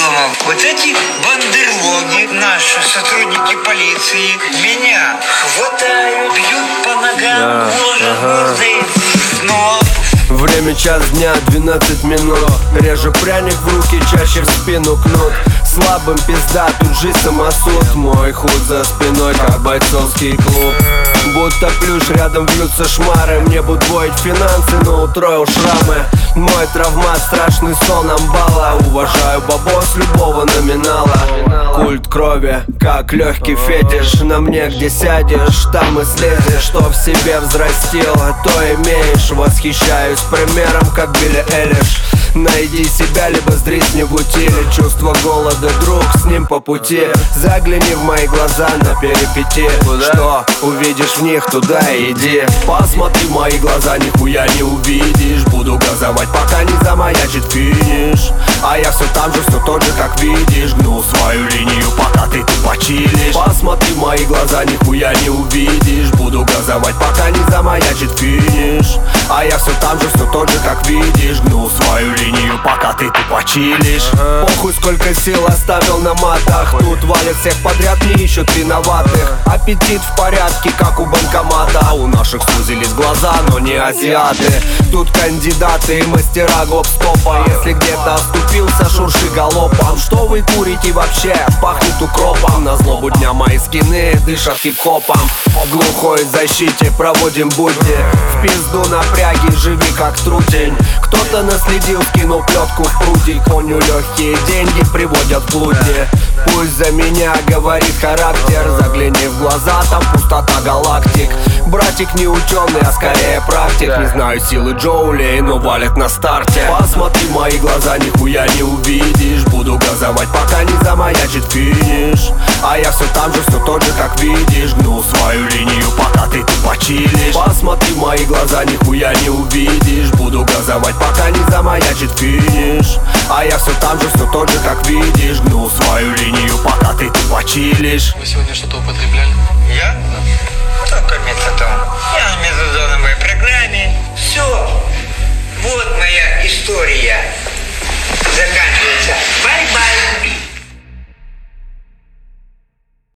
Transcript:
придумал. Вот эти бандерлоги, наши сотрудники полиции, меня хватают, бьют по ногам, ложат мордой в нос. Время час дня, 12 минут. Реже пряник в руки, чаще в спину кнут. Слабым пизда, тут жизнь самосуд. Мой худ за спиной, как бойцовский клуб. Будто плюш, рядом вьются шмары. Мне будут двоить финансы, но утроил шрамы. Мой травмат, страшный сон амбала. Уважаю бабос любого номинала. Культ крови, как легкий фетиш. На мне где сядешь, там и слезешь. Что в себе взрастил, то имеешь. Восхищаюсь примером, как Билли Эллиш. Найди себя, либо сдрись не в утиле. Чувство голода, друг, с ним по пути. Загляни в мои глаза на перипетии. Что увидишь в них, туда иди. Посмотри в мои глаза, нихуя не увидишь. Буду газовать, пока не замаячит финиш. А я все там же, все тот же, как видишь. Гну свою линию, пока ты почилишь. Посмотри в мои глаза, нихуя не увидишь. Буду газовать, пока не замаячит финиш. А я все там же, все тот же, как видишь. Гну свою линию, пока ты почилишь. Похуй, сколько сил оставил на матах. Тут валят всех подряд, не ищут виноватых. Аппетит в порядке, как у банкомата. У наших сузились глаза, но не азиаты. Тут кандидаты и мастера гоп-стопа. Если где-то оступился, шурши галопом. Что вы курите вообще? Пахнет укропом. На злобу дня мои скины дышат хип-хопом. В глухой защите проводим будни. В пизду напряги, живи как трутень. Кто-то наследил, скинул плетку в прудик. Коню легкие деньги приводят в блудни. Пусть за меня говорит характер. Загляни в глаза, там пустота галактик. Братик не ученый, а скорее практик. Не знаю силы Джоулей, но валят на старте. Посмотри в мои глаза, нихуя не увидишь. Буду газовать, пока не замаячит финиш. А я все там же, все тот же, как видишь. Гну свою линию, пока ты почилишь. Посмотри в мои глаза, нихуя не увидишь. Буду газовать, пока не замаячит финиш. А я все там же, все тот же, как видишь. Гну свою линию, пока ты почилишь. Вы сегодня что-то употребляли? Я? Только метадон. Я на метадоновой программе.